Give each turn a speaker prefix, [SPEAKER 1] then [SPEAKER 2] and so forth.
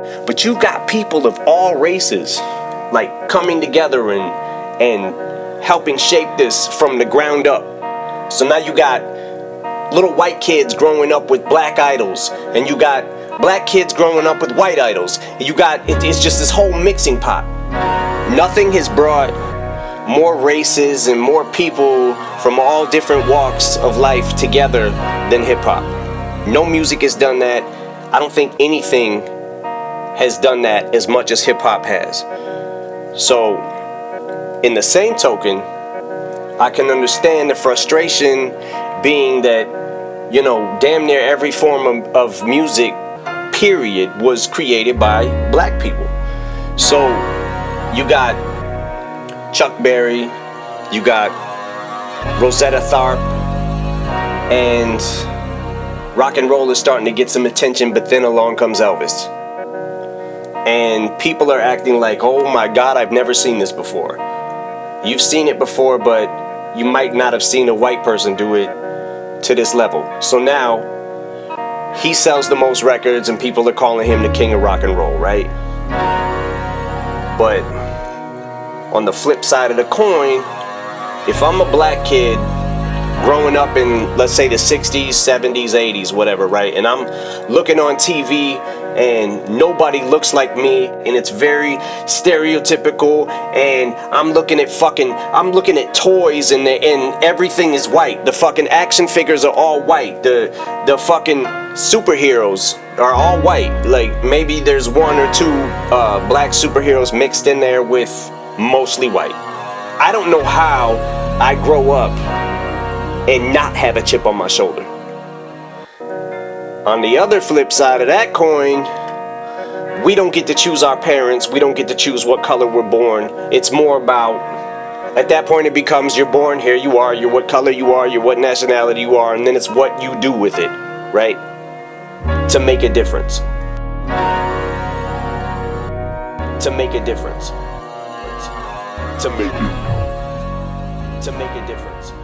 [SPEAKER 1] But you got people of all races, like, coming together and helping shape this from the ground up. So now you got little white kids growing up with black idols, and you got black kids growing up with white idols. You got, it's just this whole mixing pot. Nothing has brought more races and more people from all different walks of life together than hip-hop. No music has done that. I don't think anything has done that as much as hip-hop has. So, in the same token, I can understand the frustration being that, you know, damn near every form of music, period, was created by black people. So, you got Chuck Berry, you got Rosetta Tharpe, and rock and roll is starting to get some attention, but then along comes Elvis. And people are acting like, oh my God, I've never seen this before. You've seen it before, but you might not have seen a white person do it to this level. So now, he sells the most records and people are calling him the king of rock and roll, right? But on the flip side of the coin, if I'm a black kid growing up in, let's say, the 60s, 70s, 80s, whatever, right? And I'm looking on TV and nobody looks like me and it's very stereotypical, and I'm looking at toys and everything is white. The fucking action figures are all white. The fucking superheroes are all white. Like, maybe there's one or two black superheroes mixed in there with mostly white. I don't know how I grow up and not have a chip on my shoulder. On the other flip side of that coin, we don't get to choose our parents. We don't get to choose what color we're born. It's more about, at that point it becomes, you're born, here you are, you're what color you are, you're what nationality you are, and then it's what you do with it, right? To make a difference. To make a difference. To make a difference.